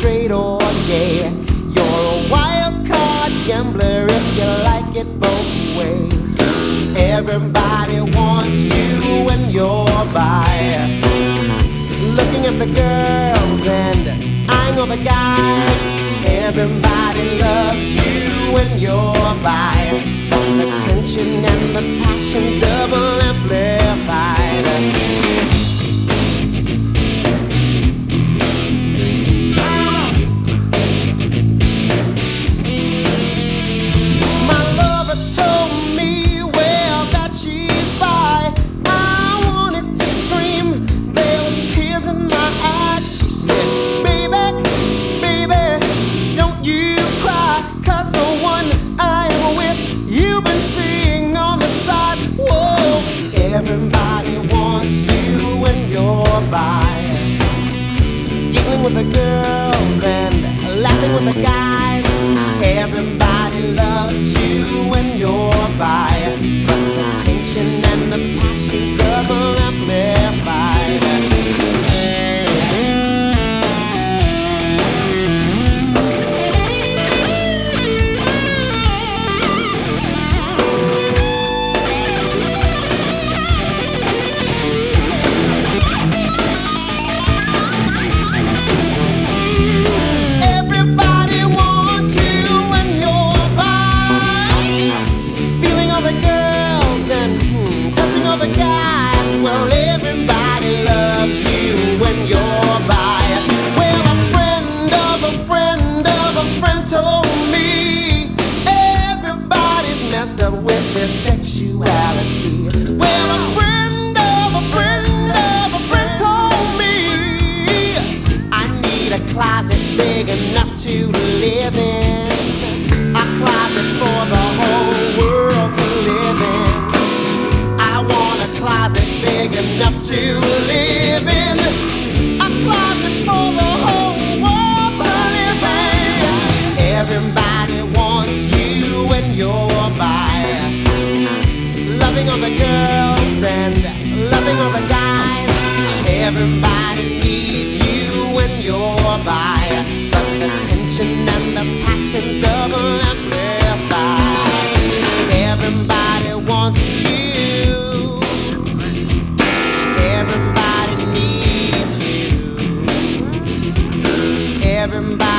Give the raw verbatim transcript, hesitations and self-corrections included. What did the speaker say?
straight or gay. You're a wild card gambler if you like it both ways. Everybody wants you when you're by, looking at the girls and eyeing all the guys. Everybody loves you when you're by, but the tension and the passion's double amplified. My lover told me, well, that she's bi. I wanted to scream, there were tears in my eyes. She said, baby, baby, don't you cry, 'cause the one I'm with, you've been seeing on the side. Whoa, everybody wants you when you're by, giggling with the girls and laughing with the guys. Everybody loves you when you're by, but the tension and the passion's double amplified. Everybody wants you when you're by, feeling all the girls and hmm, touching all the guys. Well, everybody loves you when you're by. Well, a friend of a friend of a friend told me everybody's messed up with their sexuality. Well, a friend of a friend of a friend told me I need a closet big enough to live in, a closet for the whole world to live in. I want a closet big enough to live in, a closet for the whole world to live in. Everybody wants you when you're by, loving all the girls and loving all the guys. Everybody needs you when you're by, but the tension and the passion's double amplified. Everybody wants you, everybody needs you, everybody